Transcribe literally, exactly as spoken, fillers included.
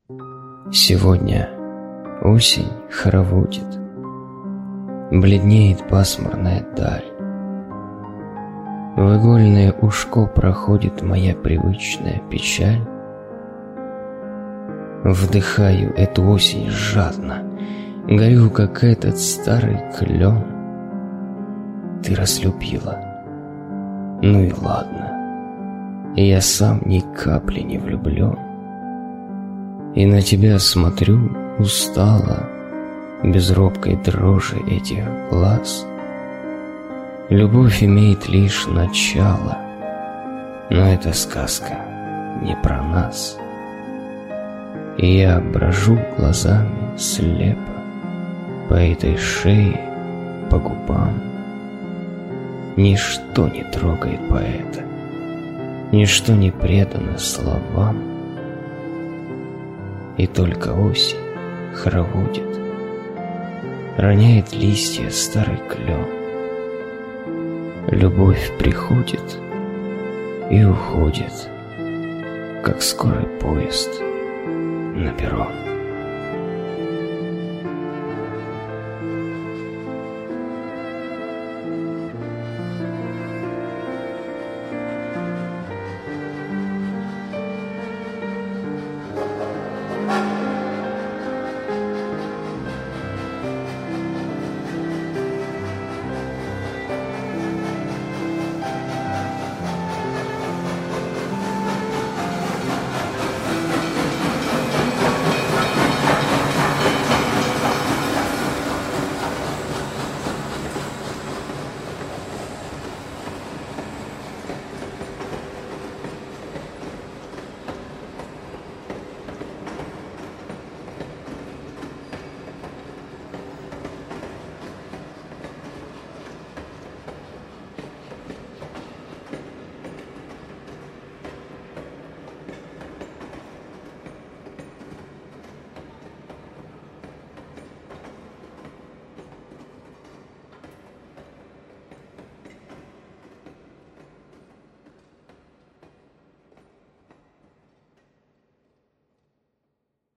Сегодня осень хороводит, бледнеет пасмурная даль. В игольное ушко проходит моя привычная печаль. Вдыхаю эту осень жадно, горю, как этот старый клен. Ты разлюбила, ну и ладно, я сам ни капли не влюблен. И на тебя смотрю устало, без робкой дрожи этих глаз. Любовь имеет лишь начало, но эта сказка не про нас. И я брожу глазами слепо по этой шее, по губам. Ничто не трогает поэта, ничто не предано словам. И только осень хороводит, роняет листья старый клен. Любовь приходит и уходит, как скорый поезд на перрон.